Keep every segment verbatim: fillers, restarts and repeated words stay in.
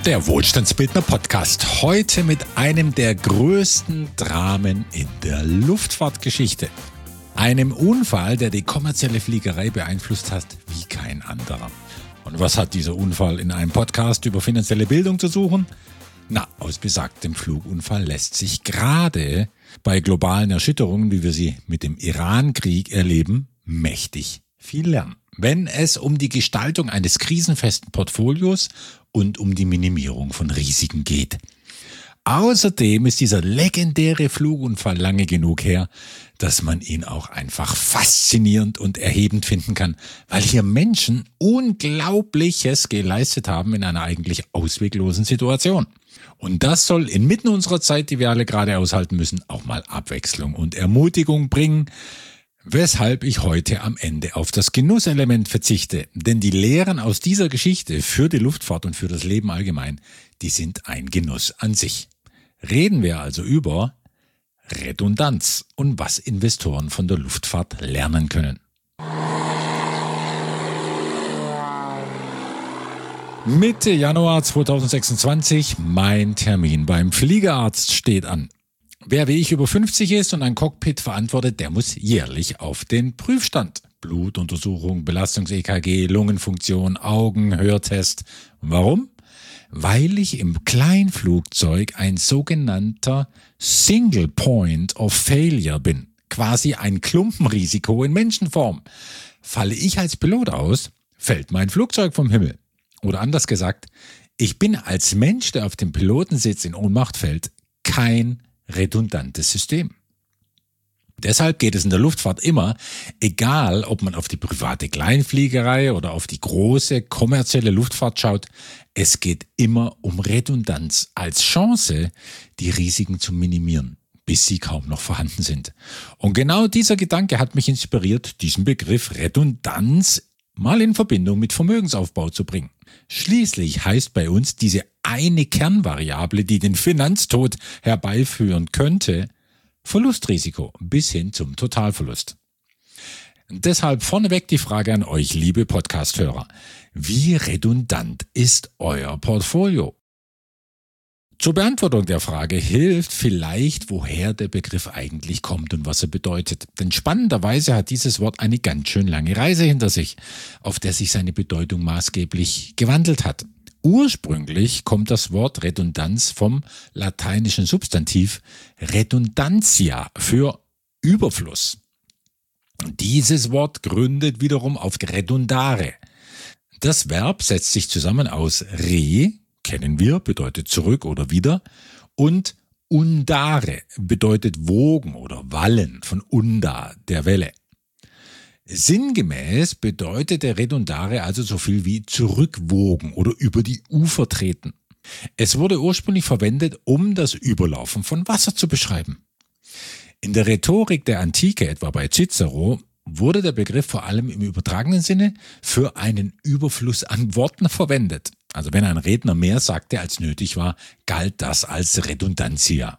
Der Wohlstandsbildner Podcast. Heute mit einem der größten Dramen in der Luftfahrtgeschichte. Einem Unfall, der die kommerzielle Fliegerei beeinflusst hat wie kein anderer. Und was hat dieser Unfall in einem Podcast über finanzielle Bildung zu suchen? Na, aus besagtem Flugunfall lässt sich gerade bei globalen Erschütterungen, wie wir sie mit dem Iran-Krieg erleben, mächtig viel lernen. Wenn es um die Gestaltung eines krisenfesten Portfolios und um die Minimierung von Risiken geht. Außerdem ist dieser legendäre Flugunfall lange genug her, dass man ihn auch einfach faszinierend und erhebend finden kann, weil hier Menschen Unglaubliches geleistet haben in einer eigentlich ausweglosen Situation. Und das soll inmitten unserer Zeit, die wir alle gerade aushalten müssen, auch mal Abwechslung und Ermutigung bringen, weshalb ich heute am Ende auf das Genusselement verzichte. Denn die Lehren aus dieser Geschichte für die Luftfahrt und für das Leben allgemein, die sind ein Genuss an sich. Reden wir also über Redundanz und was Investoren von der Luftfahrt lernen können. Mitte Januar zweitausendsechsundzwanzig, mein Termin beim Fliegerarzt steht an. Wer wie ich über fünfzig ist und ein Cockpit verantwortet, der muss jährlich auf den Prüfstand. Blutuntersuchung, Belastungs-E K G, Lungenfunktion, Augen, Hörtest. Warum? Weil ich im Kleinflugzeug ein sogenannter Single Point of Failure bin. Quasi ein Klumpenrisiko in Menschenform. Falle ich als Pilot aus, fällt mein Flugzeug vom Himmel. Oder anders gesagt, ich bin als Mensch, der auf dem Pilotensitz in Ohnmacht fällt, kein redundantes System. Deshalb geht es in der Luftfahrt immer, egal ob man auf die private Kleinfliegerei oder auf die große kommerzielle Luftfahrt schaut, es geht immer um Redundanz als Chance, die Risiken zu minimieren, bis sie kaum noch vorhanden sind. Und genau dieser Gedanke hat mich inspiriert, diesen Begriff Redundanz mal in Verbindung mit Vermögensaufbau zu bringen. Schließlich heißt bei uns diese eine Kernvariable, die den Finanztod herbeiführen könnte, Verlustrisiko bis hin zum Totalverlust. Deshalb vorneweg die Frage an euch, liebe Podcast-Hörer. Wie redundant ist euer Portfolio? Zur Beantwortung der Frage hilft vielleicht, woher der Begriff eigentlich kommt und was er bedeutet. Denn spannenderweise hat dieses Wort eine ganz schön lange Reise hinter sich, auf der sich seine Bedeutung maßgeblich gewandelt hat. Ursprünglich kommt das Wort Redundanz vom lateinischen Substantiv redundantia für Überfluss. Dieses Wort gründet wiederum auf redundare. Das Verb setzt sich zusammen aus re, kennen wir, bedeutet zurück oder wieder, und undare bedeutet Wogen oder Wallen von unda, der Welle. Sinngemäß bedeutet der Redundare also so viel wie zurückwogen oder über die Ufer treten. Es wurde ursprünglich verwendet, um das Überlaufen von Wasser zu beschreiben. In der Rhetorik der Antike, etwa bei Cicero, wurde der Begriff vor allem im übertragenen Sinne für einen Überfluss an Worten verwendet. Also wenn ein Redner mehr sagte, als nötig war, galt das als Redundantia.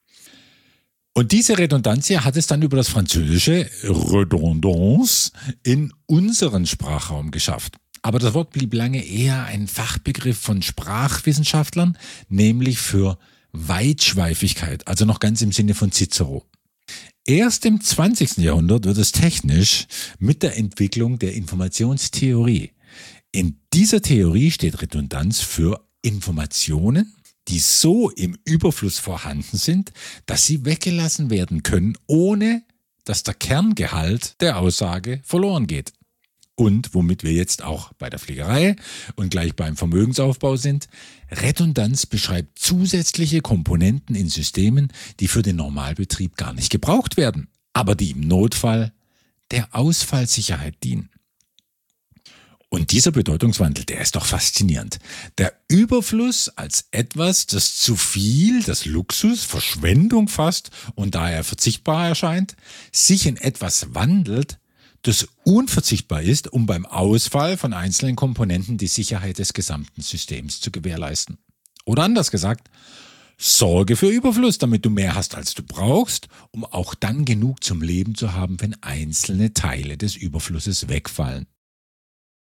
Und diese Redundantia hat es dann über das französische Redondance in unseren Sprachraum geschafft. Aber das Wort blieb lange eher ein Fachbegriff von Sprachwissenschaftlern, nämlich für Weitschweifigkeit, also noch ganz im Sinne von Cicero. Erst im zwanzigsten Jahrhundert wird es technisch mit der Entwicklung der Informationstheorie. In dieser Theorie steht Redundanz für Informationen, die so im Überfluss vorhanden sind, dass sie weggelassen werden können, ohne dass der Kerngehalt der Aussage verloren geht. Und womit wir jetzt auch bei der Fliegerei und gleich beim Vermögensaufbau sind, Redundanz beschreibt zusätzliche Komponenten in Systemen, die für den Normalbetrieb gar nicht gebraucht werden, aber die im Notfall der Ausfallsicherheit dienen. Und dieser Bedeutungswandel, der ist doch faszinierend. Der Überfluss als etwas, das zu viel, das Luxus, Verschwendung fast und daher verzichtbar erscheint, sich in etwas wandelt, das unverzichtbar ist, um beim Ausfall von einzelnen Komponenten die Sicherheit des gesamten Systems zu gewährleisten. Oder anders gesagt, sorge für Überfluss, damit du mehr hast, als du brauchst, um auch dann genug zum Leben zu haben, wenn einzelne Teile des Überflusses wegfallen.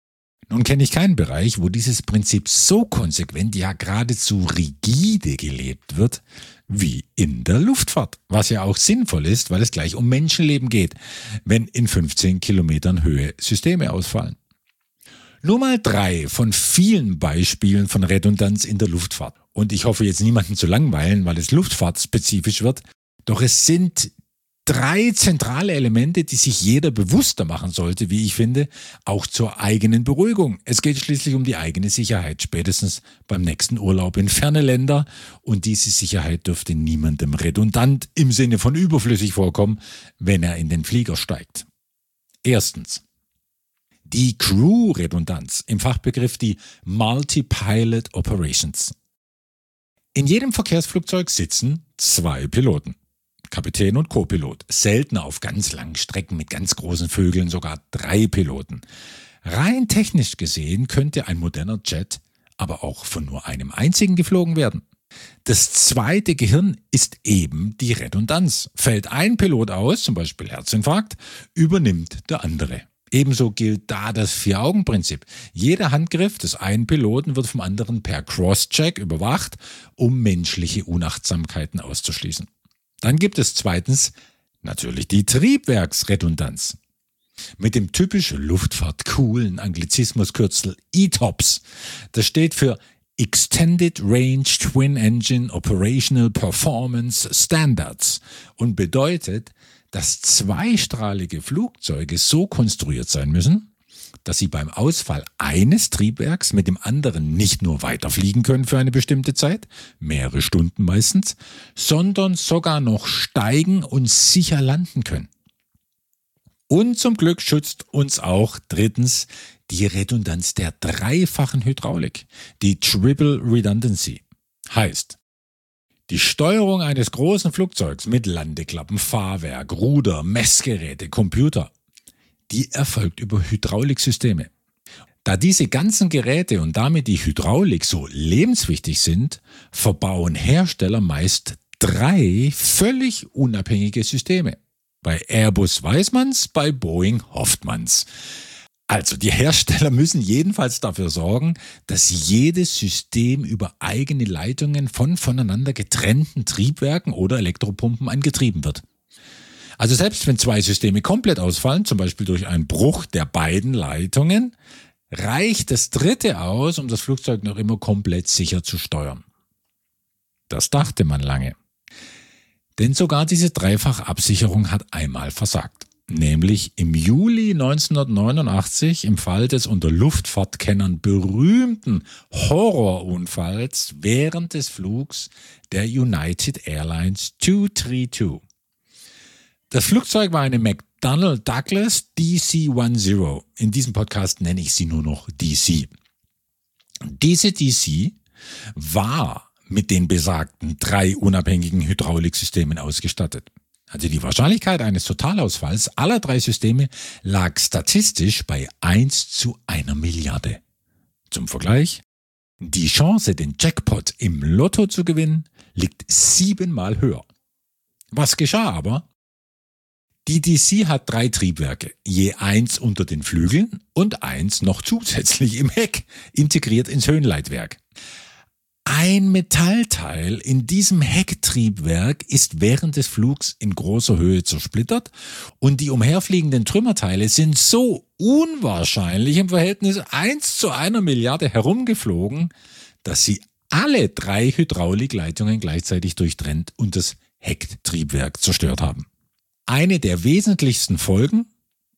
Nun kenne ich keinen Bereich, wo dieses Prinzip so konsequent, ja geradezu rigide gelebt wird, wie in der Luftfahrt. Was ja auch sinnvoll ist, weil es gleich um Menschenleben geht, wenn in fünfzehn Kilometern Höhe Systeme ausfallen. Nur mal drei von vielen Beispielen von Redundanz in der Luftfahrt. Und ich hoffe jetzt niemanden zu langweilen, weil es luftfahrtspezifisch wird. Doch es sind drei zentrale Elemente, die sich jeder bewusster machen sollte, wie ich finde, auch zur eigenen Beruhigung. Es geht schließlich um die eigene Sicherheit, spätestens beim nächsten Urlaub in ferne Länder. Und diese Sicherheit dürfte niemandem redundant im Sinne von überflüssig vorkommen, wenn er in den Flieger steigt. Erstens. Die Crew-Redundanz, im Fachbegriff die Multi-Pilot Operations. In jedem Verkehrsflugzeug sitzen zwei Piloten, Kapitän und Co-Pilot, seltener auf ganz langen Strecken mit ganz großen Vögeln sogar drei Piloten. Rein technisch gesehen könnte ein moderner Jet aber auch von nur einem einzigen geflogen werden. Das zweite Gehirn ist eben die Redundanz. Fällt ein Pilot aus, zum Beispiel Herzinfarkt, übernimmt der andere. Ebenso gilt da das Vier-Augen-Prinzip. Jeder Handgriff des einen Piloten wird vom anderen per Cross-Check überwacht, um menschliche Unachtsamkeiten auszuschließen. Dann gibt es zweitens natürlich die Triebwerksredundanz. Mit dem typisch luftfahrtcoolen Anglizismuskürzel E T O P S. Das steht für Extended Range Twin Engine Operational Performance Standards und bedeutet, dass zweistrahlige Flugzeuge so konstruiert sein müssen, dass sie beim Ausfall eines Triebwerks mit dem anderen nicht nur weiterfliegen können für eine bestimmte Zeit, mehrere Stunden meistens, sondern sogar noch steigen und sicher landen können. Und zum Glück schützt uns auch drittens die Redundanz der dreifachen Hydraulik, die Triple Redundancy. Heißt, die Steuerung eines großen Flugzeugs mit Landeklappen, Fahrwerk, Ruder, Messgeräte, Computer, die erfolgt über Hydrauliksysteme. Da diese ganzen Geräte und damit die Hydraulik so lebenswichtig sind, verbauen Hersteller meist drei völlig unabhängige Systeme. Bei Airbus weiß man's, bei Boeing hofft man's. Also die Hersteller müssen jedenfalls dafür sorgen, dass jedes System über eigene Leitungen von voneinander getrennten Triebwerken oder Elektropumpen angetrieben wird. Also selbst wenn zwei Systeme komplett ausfallen, zum Beispiel durch einen Bruch der beiden Leitungen, reicht das dritte aus, um das Flugzeug noch immer komplett sicher zu steuern. Das dachte man lange. Denn sogar diese Dreifachabsicherung hat einmal versagt. Nämlich im Juli neunzehnhundertneunundachtzig im Fall des unter Luftfahrtkennern berühmten Horrorunfalls während des Flugs der United Airlines zweihundertzweiunddreißig. Das Flugzeug war eine McDonnell Douglas D C zehn. In diesem Podcast nenne ich sie nur noch D C. Diese D C war mit den besagten drei unabhängigen Hydrauliksystemen ausgestattet. Also die Wahrscheinlichkeit eines Totalausfalls aller drei Systeme lag statistisch bei eins zu einer Milliarde. Zum Vergleich, die Chance, den Jackpot im Lotto zu gewinnen, liegt siebenmal höher. Was geschah aber? Die D C hat drei Triebwerke, je eins unter den Flügeln und eins noch zusätzlich im Heck, integriert ins Höhenleitwerk. Ein Metallteil in diesem Hecktriebwerk ist während des Flugs in großer Höhe zersplittert und die umherfliegenden Trümmerteile sind so unwahrscheinlich im Verhältnis eins zu einer Milliarde herumgeflogen, dass sie alle drei Hydraulikleitungen gleichzeitig durchtrennt und das Hecktriebwerk zerstört haben. Eine der wesentlichsten Folgen: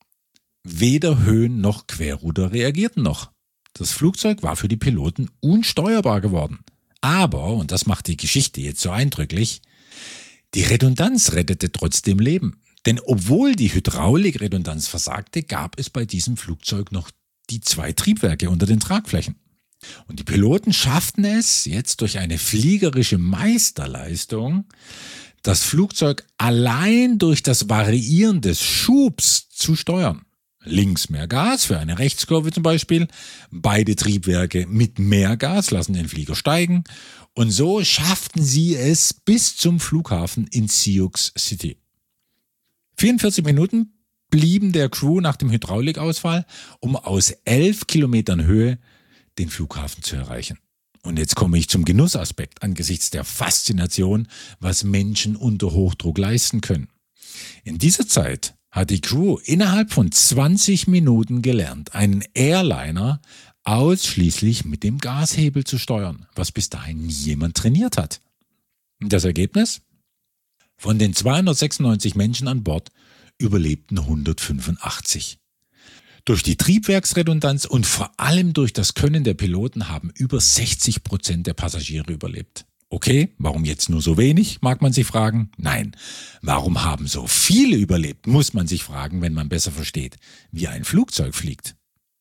weder Höhen- noch Querruder reagierten noch. Das Flugzeug war für die Piloten unsteuerbar geworden. Aber, und das macht die Geschichte jetzt so eindrücklich, die Redundanz rettete trotzdem Leben. Denn obwohl die Hydraulikredundanz versagte, gab es bei diesem Flugzeug noch die zwei Triebwerke unter den Tragflächen. Und die Piloten schafften es jetzt durch eine fliegerische Meisterleistung, das Flugzeug allein durch das Variieren des Schubs zu steuern. Links mehr Gas für eine Rechtskurve zum Beispiel. Beide Triebwerke mit mehr Gas lassen den Flieger steigen. Und so schafften sie es bis zum Flughafen in Sioux City. vierundvierzig Minuten blieben der Crew nach dem Hydraulikausfall, um aus elf Kilometern Höhe den Flughafen zu erreichen. Und jetzt komme ich zum Genussaspekt angesichts der Faszination, was Menschen unter Hochdruck leisten können. In dieser Zeit hat die Crew innerhalb von zwanzig Minuten gelernt, einen Airliner ausschließlich mit dem Gashebel zu steuern, was bis dahin nie jemand trainiert hat. Das Ergebnis? Von den zweihundertsechsundneunzig Menschen an Bord überlebten hundertfünfundachtzig. Durch die Triebwerksredundanz und vor allem durch das Können der Piloten haben über sechzig Prozent der Passagiere überlebt. Okay, warum jetzt nur so wenig, mag man sich fragen? Nein, warum haben so viele überlebt, muss man sich fragen, wenn man besser versteht, wie ein Flugzeug fliegt.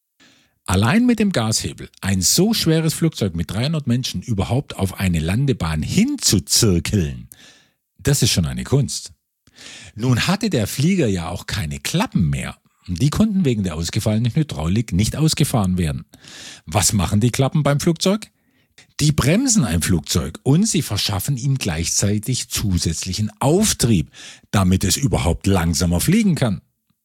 Allein mit dem Gashebel ein so schweres Flugzeug mit dreihundert Menschen überhaupt auf eine Landebahn hinzuzirkeln, das ist schon eine Kunst. Nun hatte der Flieger ja auch keine Klappen mehr. Die konnten wegen der ausgefallenen Hydraulik nicht ausgefahren werden. Was machen die Klappen beim Flugzeug? Die bremsen ein Flugzeug und sie verschaffen ihm gleichzeitig zusätzlichen Auftrieb, damit es überhaupt langsamer fliegen kann.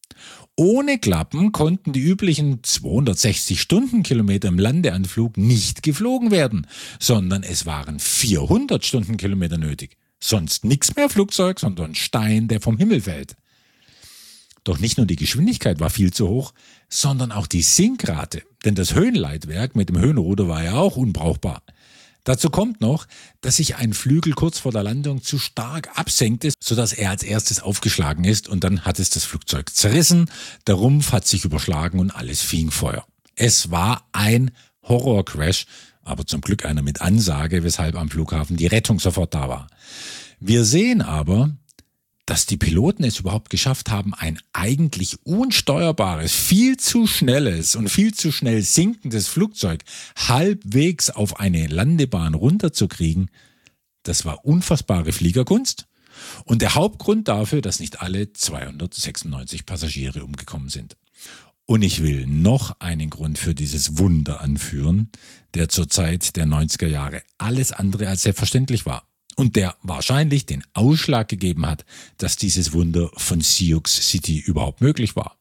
Ohne Klappen konnten die üblichen zweihundertsechzig Stundenkilometer im Landeanflug nicht geflogen werden, sondern es waren vierhundert Stundenkilometer nötig. Sonst nichts mehr Flugzeug, sondern Stein, der vom Himmel fällt. Doch nicht nur die Geschwindigkeit war viel zu hoch, sondern auch die Sinkrate, denn das Höhenleitwerk mit dem Höhenruder war ja auch unbrauchbar. Dazu kommt noch, dass sich ein Flügel kurz vor der Landung zu stark absenkte, sodass er als erstes aufgeschlagen ist und dann hat es das Flugzeug zerrissen, der Rumpf hat sich überschlagen und alles fing Feuer. Es war ein Horrorcrash, aber zum Glück einer mit Ansage, weshalb am Flughafen die Rettung sofort da war. Wir sehen aber, dass die Piloten es überhaupt geschafft haben, ein eigentlich unsteuerbares, viel zu schnelles und viel zu schnell sinkendes Flugzeug halbwegs auf eine Landebahn runterzukriegen. Das war unfassbare Fliegerkunst und der Hauptgrund dafür, dass nicht alle zweihundertsechsundneunzig Passagiere umgekommen sind. Und ich will noch einen Grund für dieses Wunder anführen, der zur Zeit der neunziger Jahre alles andere als selbstverständlich war. Und der wahrscheinlich den Ausschlag gegeben hat, dass dieses Wunder von Sioux City überhaupt möglich war.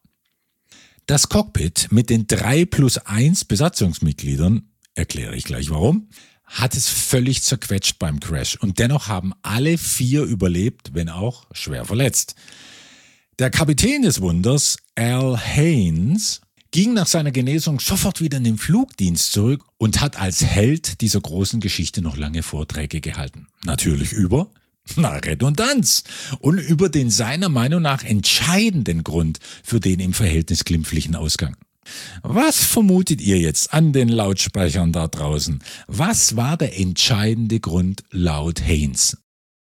Das Cockpit mit den drei plus eins Besatzungsmitgliedern, erkläre ich gleich warum, hat es völlig zerquetscht beim Crash und dennoch haben alle vier überlebt, wenn auch schwer verletzt. Der Kapitän des Wunders, Al Haynes, ging nach seiner Genesung sofort wieder in den Flugdienst zurück und hat als Held dieser großen Geschichte noch lange Vorträge gehalten. Natürlich über na, Redundanz und über den seiner Meinung nach entscheidenden Grund für den im Verhältnis glimpflichen Ausgang. Was vermutet ihr jetzt an den Lautsprechern da draußen? Was war der entscheidende Grund laut Haynes?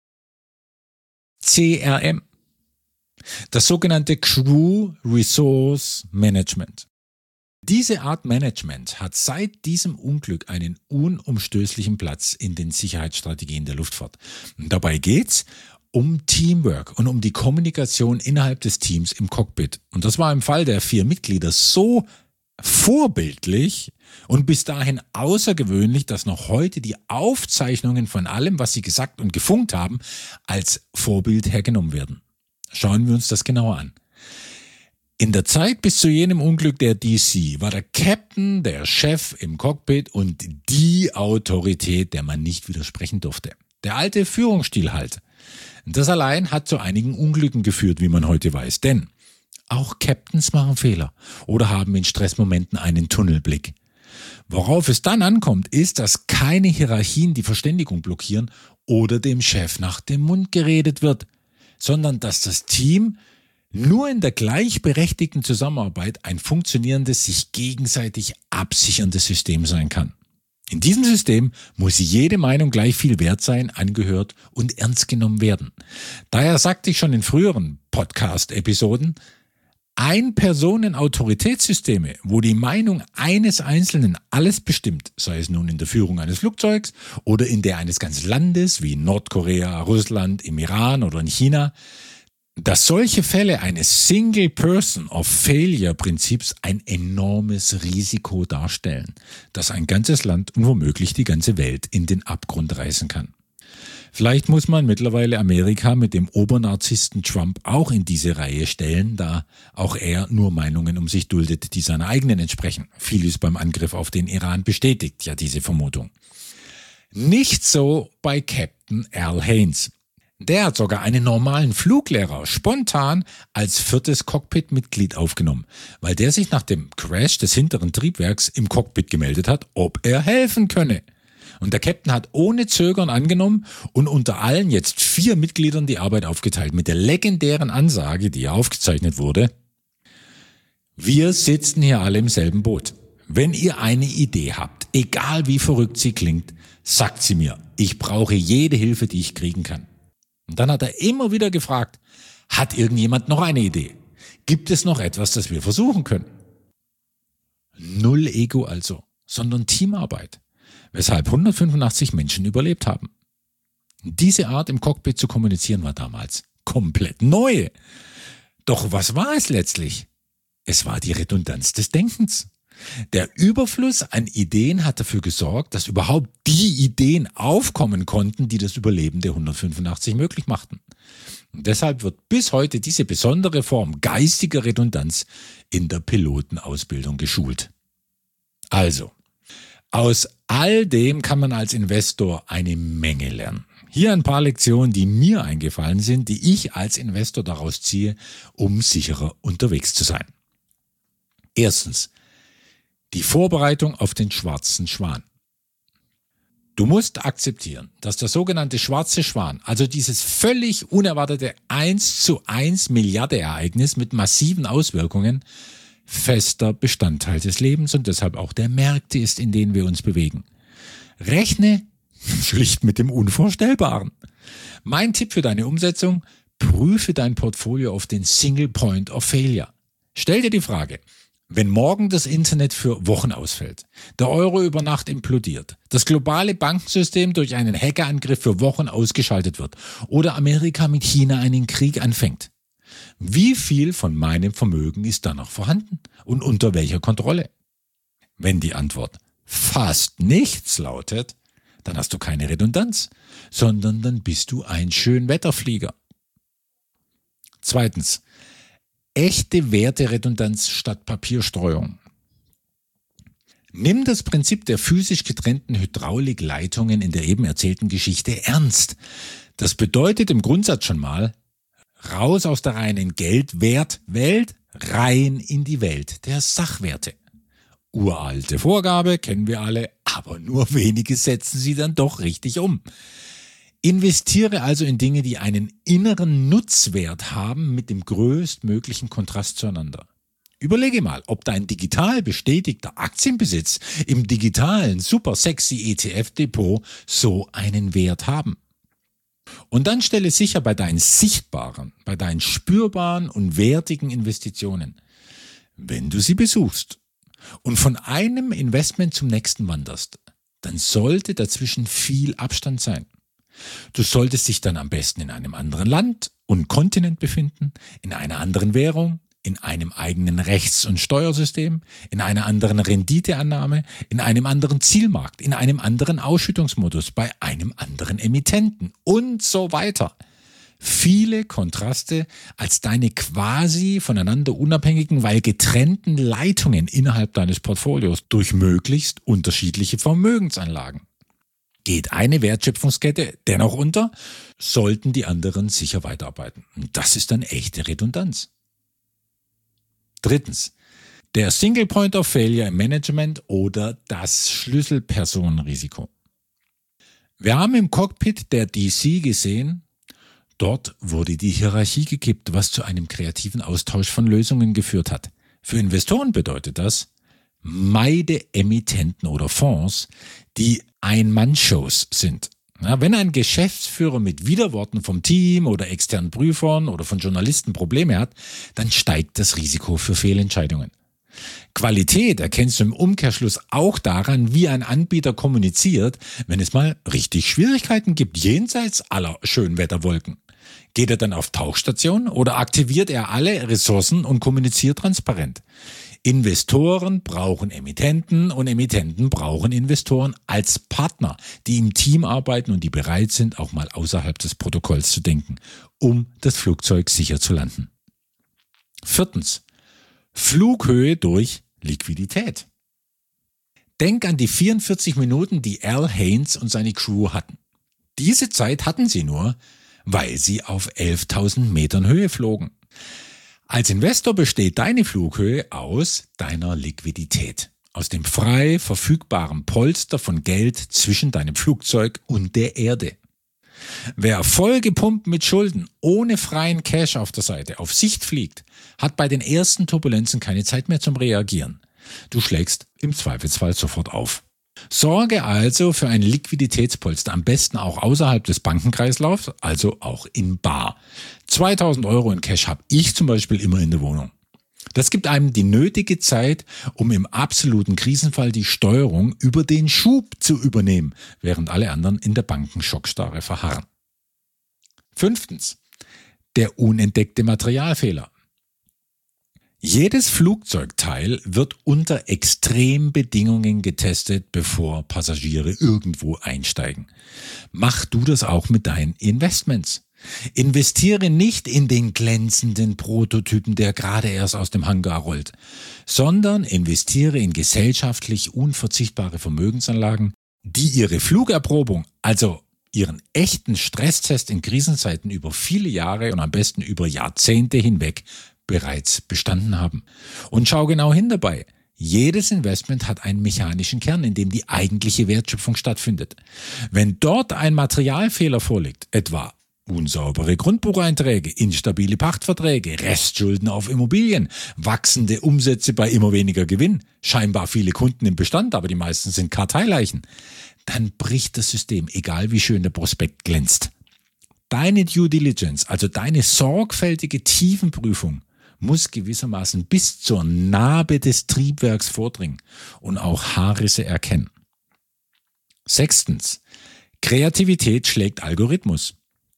C R M. Das sogenannte Crew Resource Management. Diese Art Management hat seit diesem Unglück einen unumstößlichen Platz in den Sicherheitsstrategien der Luftfahrt. Dabei geht's um Teamwork und um die Kommunikation innerhalb des Teams im Cockpit. Und das war im Fall der vier Mitglieder so vorbildlich und bis dahin außergewöhnlich, dass noch heute die Aufzeichnungen von allem, was sie gesagt und gefunkt haben, als Vorbild hergenommen werden. Schauen wir uns das genauer an. In der Zeit bis zu jenem Unglück der D C war der Captain der Chef im Cockpit und die Autorität, der man nicht widersprechen durfte. Der alte Führungsstil halt. Das allein hat zu einigen Unglücken geführt, wie man heute weiß. Denn auch Captains machen Fehler oder haben in Stressmomenten einen Tunnelblick. Worauf es dann ankommt, ist, dass keine Hierarchien die Verständigung blockieren oder dem Chef nach dem Mund geredet wird, sondern dass das Team nur in der gleichberechtigten Zusammenarbeit ein funktionierendes, sich gegenseitig absicherndes System sein kann. In diesem System muss jede Meinung gleich viel wert sein, angehört und ernst genommen werden. Daher sagte ich schon in früheren Podcast-Episoden, Ein-Personen-Autoritätssysteme, wo die Meinung eines Einzelnen alles bestimmt, sei es nun in der Führung eines Flugzeugs oder in der eines ganzen Landes wie Nordkorea, Russland, im Iran oder in China, dass solche Fälle eines Single-Person-of-Failure-Prinzips ein enormes Risiko darstellen, das ein ganzes Land und womöglich die ganze Welt in den Abgrund reißen kann. Vielleicht muss man mittlerweile Amerika mit dem Obernarzissten Trump auch in diese Reihe stellen, da auch er nur Meinungen um sich duldet, die seiner eigenen entsprechen. Vieles beim Angriff auf den Iran bestätigt ja diese Vermutung. Nicht so bei Captain Al Haynes. Der hat sogar einen normalen Fluglehrer spontan als viertes Cockpit-Mitglied aufgenommen, weil der sich nach dem Crash des hinteren Triebwerks im Cockpit gemeldet hat, ob er helfen könne. Und der Captain hat ohne Zögern angenommen und unter allen jetzt vier Mitgliedern die Arbeit aufgeteilt mit der legendären Ansage, die ja aufgezeichnet wurde: Wir sitzen hier alle im selben Boot. Wenn ihr eine Idee habt, egal wie verrückt sie klingt, sagt sie mir. Ich brauche jede Hilfe, die ich kriegen kann. Und dann hat er immer wieder gefragt, hat irgendjemand noch eine Idee? Gibt es noch etwas, das wir versuchen können? Null Ego also, sondern Teamarbeit, weshalb hundertfünfundachtzig Menschen überlebt haben. Diese Art im Cockpit zu kommunizieren war damals komplett neu. Doch was war es letztlich? Es war die Redundanz des Denkens. Der Überfluss an Ideen hat dafür gesorgt, dass überhaupt die Ideen aufkommen konnten, die das Überleben der hundertfünfundachtzig möglich machten. Und deshalb wird bis heute diese besondere Form geistiger Redundanz in der Pilotenausbildung geschult. Also, aus all dem kann man als Investor eine Menge lernen. Hier ein paar Lektionen, die mir eingefallen sind, die ich als Investor daraus ziehe, um sicherer unterwegs zu sein. Erstens, die Vorbereitung auf den schwarzen Schwan. Du musst akzeptieren, dass der sogenannte schwarze Schwan, also dieses völlig unerwartete eins zu eins Milliarde-Ereignis mit massiven Auswirkungen, fester Bestandteil des Lebens und deshalb auch der Märkte ist, in denen wir uns bewegen. Rechne schlicht mit dem Unvorstellbaren. Mein Tipp für deine Umsetzung: Prüfe dein Portfolio auf den Single Point of Failure. Stell dir die Frage: Wenn morgen das Internet für Wochen ausfällt, der Euro über Nacht implodiert, das globale Bankensystem durch einen Hackerangriff für Wochen ausgeschaltet wird oder Amerika mit China einen Krieg anfängt, wie viel von meinem Vermögen ist dann noch vorhanden und unter welcher Kontrolle? Wenn die Antwort fast nichts lautet, dann hast du keine Redundanz, sondern dann bist du ein Schönwetterflieger. Zweitens, echte Werteredundanz statt Papierstreuung. Nimm das Prinzip der physisch getrennten Hydraulikleitungen in der eben erzählten Geschichte ernst. Das bedeutet im Grundsatz schon mal: raus aus der reinen Geldwertwelt, rein in die Welt der Sachwerte. Uralte Vorgabe, kennen wir alle, aber nur wenige setzen sie dann doch richtig um. Investiere also in Dinge, die einen inneren Nutzwert haben mit dem größtmöglichen Kontrast zueinander. Überlege mal, ob dein digital bestätigter Aktienbesitz im digitalen super sexy E T F-Depot so einen Wert haben. Und dann stelle sicher bei deinen sichtbaren, bei deinen spürbaren und wertigen Investitionen, wenn du sie besuchst und von einem Investment zum nächsten wanderst, dann sollte dazwischen viel Abstand sein. Du solltest dich dann am besten in einem anderen Land und Kontinent befinden, in einer anderen Währung, in einem eigenen Rechts- und Steuersystem, in einer anderen Renditeannahme, in einem anderen Zielmarkt, in einem anderen Ausschüttungsmodus, bei einem anderen Emittenten und so weiter. Viele Kontraste als deine quasi voneinander unabhängigen, weil getrennten Leitungen innerhalb deines Portfolios durch möglichst unterschiedliche Vermögensanlagen. Geht eine Wertschöpfungskette dennoch unter, sollten die anderen sicher weiterarbeiten. Das ist dann echte Redundanz. Drittens, der Single Point of Failure im Management oder das Schlüsselpersonenrisiko. Wir haben im Cockpit der D C gesehen, dort wurde die Hierarchie gekippt, was zu einem kreativen Austausch von Lösungen geführt hat. Für Investoren bedeutet das: meide Emittenten oder Fonds, die Ein-Mann-Shows sind. Ja, wenn ein Geschäftsführer mit Widerworten vom Team oder externen Prüfern oder von Journalisten Probleme hat, dann steigt das Risiko für Fehlentscheidungen. Qualität erkennst du im Umkehrschluss auch daran, wie ein Anbieter kommuniziert, wenn es mal richtig Schwierigkeiten gibt, jenseits aller Schönwetterwolken. Geht er dann auf Tauchstation oder aktiviert er alle Ressourcen und kommuniziert transparent? Investoren brauchen Emittenten und Emittenten brauchen Investoren als Partner, die im Team arbeiten und die bereit sind, auch mal außerhalb des Protokolls zu denken, um das Flugzeug sicher zu landen. Viertens. Flughöhe durch Liquidität. Denk an die vierundvierzig Minuten, die Al Haynes und seine Crew hatten. Diese Zeit hatten sie nur, weil sie auf elftausend Metern Höhe flogen. Als Investor besteht deine Flughöhe aus deiner Liquidität, aus dem frei verfügbaren Polster von Geld zwischen deinem Flugzeug und der Erde. Wer vollgepumpt mit Schulden, ohne freien Cash auf der Seite, auf Sicht fliegt, hat bei den ersten Turbulenzen keine Zeit mehr zum Reagieren. Du schlägst im Zweifelsfall sofort auf. Sorge also für ein Liquiditätspolster, am besten auch außerhalb des Bankenkreislaufs, also auch in bar. zweitausend Euro in Cash habe ich zum Beispiel immer in der Wohnung. Das gibt einem die nötige Zeit, um im absoluten Krisenfall die Steuerung über den Schub zu übernehmen, während alle anderen in der Bankenschockstarre verharren. Fünftens. Der unentdeckte Materialfehler. Jedes Flugzeugteil wird unter Extrembedingungen getestet, bevor Passagiere irgendwo einsteigen. Mach du das auch mit deinen Investments. Investiere nicht in den glänzenden Prototypen, der gerade erst aus dem Hangar rollt, sondern investiere in gesellschaftlich unverzichtbare Vermögensanlagen, die ihre Flugerprobung, also ihren echten Stresstest in Krisenzeiten über viele Jahre und am besten über Jahrzehnte hinweg bereits bestanden haben. Und schau genau hin dabei. Jedes Investment hat einen mechanischen Kern, in dem die eigentliche Wertschöpfung stattfindet. Wenn dort ein Materialfehler vorliegt, etwa unsaubere Grundbucheinträge, instabile Pachtverträge, Restschulden auf Immobilien, wachsende Umsätze bei immer weniger Gewinn, scheinbar viele Kunden im Bestand, aber die meisten sind Karteileichen, dann bricht das System, egal wie schön der Prospekt glänzt. Deine Due Diligence, also deine sorgfältige Tiefenprüfung, muss gewissermaßen bis zur Narbe des Triebwerks vordringen und auch Haarrisse erkennen. Sechstens. Kreativität schlägt Algorithmus.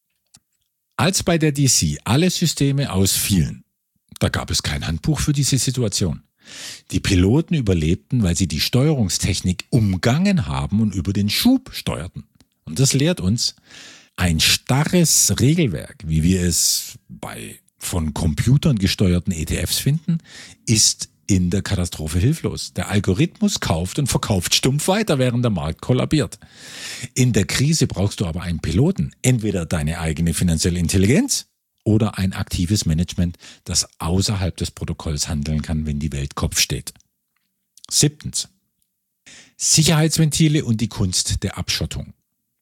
Als bei der D C alle Systeme ausfielen, da gab es kein Handbuch für diese Situation. Die Piloten überlebten, weil sie die Steuerungstechnik umgangen haben und über den Schub steuerten. Und das lehrt uns, ein starres Regelwerk, wie wir es bei von Computern gesteuerten E T Fs finden, ist in der Katastrophe hilflos. Der Algorithmus kauft und verkauft stumpf weiter, während der Markt kollabiert. In der Krise brauchst du aber einen Piloten, entweder deine eigene finanzielle Intelligenz oder ein aktives Management, das außerhalb des Protokolls handeln kann, wenn die Welt Kopf steht. Siebtens. Sicherheitsventile und die Kunst der Abschottung.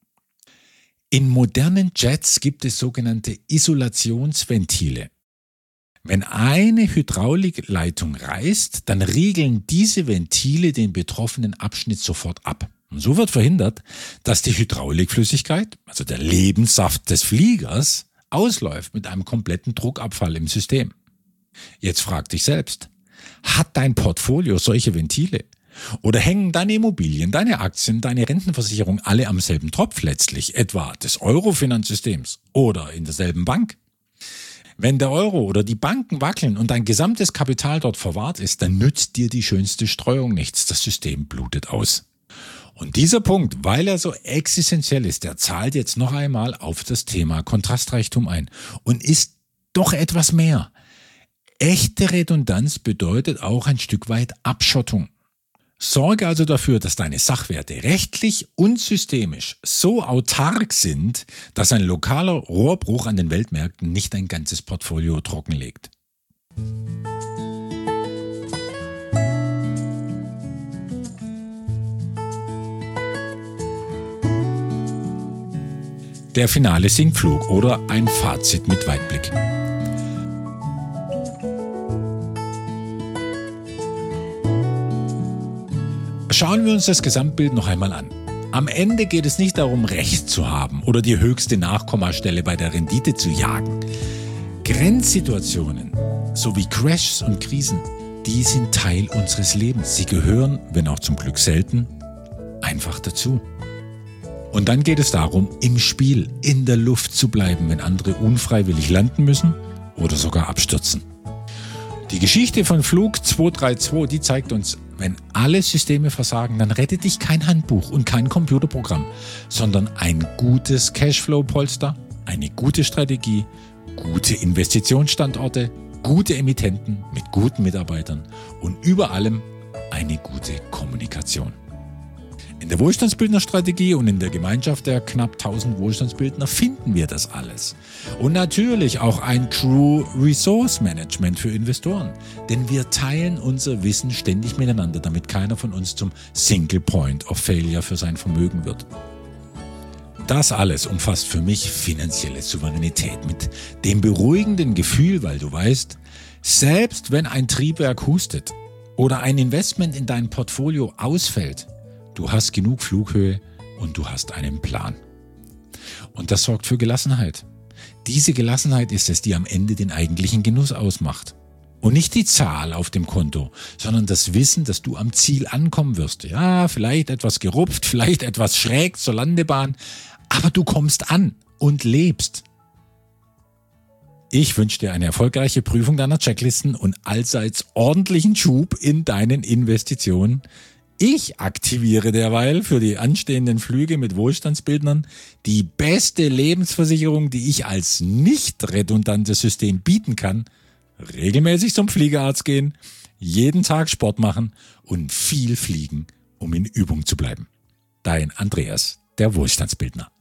In modernen Jets gibt es sogenannte Isolationsventile. Wenn eine Hydraulikleitung reißt, dann riegeln diese Ventile den betroffenen Abschnitt sofort ab. Und so wird verhindert, dass die Hydraulikflüssigkeit, also der Lebenssaft des Fliegers, ausläuft mit einem kompletten Druckabfall im System. Jetzt frag dich selbst, hat dein Portfolio solche Ventile? Oder hängen deine Immobilien, deine Aktien, deine Rentenversicherung alle am selben Tropf letztlich, etwa des Euro-Finanzsystems oder in derselben Bank? Wenn der Euro oder die Banken wackeln und dein gesamtes Kapital dort verwahrt ist, dann nützt dir die schönste Streuung nichts. Das System blutet aus. Und dieser Punkt, weil er so existenziell ist, der zahlt jetzt noch einmal auf das Thema Kontrastreichtum ein und ist doch etwas mehr. Echte Redundanz bedeutet auch ein Stück weit Abschottung. Sorge also dafür, dass deine Sachwerte rechtlich und systemisch so autark sind, dass ein lokaler Rohrbruch an den Weltmärkten nicht dein ganzes Portfolio trockenlegt. Der finale Sinkflug oder ein Fazit mit Weitblick. Schauen wir uns das Gesamtbild noch einmal an. Am Ende geht es nicht darum, Recht zu haben oder die höchste Nachkommastelle bei der Rendite zu jagen. Grenzsituationen sowie Crashs und Krisen, die sind Teil unseres Lebens. Sie gehören, wenn auch zum Glück selten, einfach dazu. Und dann geht es darum, im Spiel, in der Luft zu bleiben, wenn andere unfreiwillig landen müssen oder sogar abstürzen. Die Geschichte von Flug zwei drei zwei, die zeigt uns, wenn alle Systeme versagen, dann rettet dich kein Handbuch und kein Computerprogramm, sondern ein gutes Cashflow-Polster, eine gute Strategie, gute Investitionsstandorte, gute Emittenten mit guten Mitarbeitern und über allem eine gute Kommunikation. In der Wohlstandsbildnerstrategie und in der Gemeinschaft der knapp tausend Wohlstandsbildner finden wir das alles. Und natürlich auch ein True Resource Management für Investoren. Denn wir teilen unser Wissen ständig miteinander, damit keiner von uns zum Single Point of Failure für sein Vermögen wird. Das alles umfasst für mich finanzielle Souveränität mit dem beruhigenden Gefühl, weil du weißt, selbst wenn ein Triebwerk hustet oder ein Investment in dein Portfolio ausfällt, du hast genug Flughöhe und du hast einen Plan. Und das sorgt für Gelassenheit. Diese Gelassenheit ist es, die am Ende den eigentlichen Genuss ausmacht. Und nicht die Zahl auf dem Konto, sondern das Wissen, dass du am Ziel ankommen wirst. Ja, vielleicht etwas gerupft, vielleicht etwas schräg zur Landebahn, aber du kommst an und lebst. Ich wünsche dir eine erfolgreiche Prüfung deiner Checklisten und allseits ordentlichen Schub in deinen Investitionen. Ich aktiviere derweil für die anstehenden Flüge mit Wohlstandsbildnern die beste Lebensversicherung, die ich als nicht redundantes System bieten kann. Regelmäßig zum Fliegerarzt gehen, jeden Tag Sport machen und viel fliegen, um in Übung zu bleiben. Dein Andreas, der Wohlstandsbildner.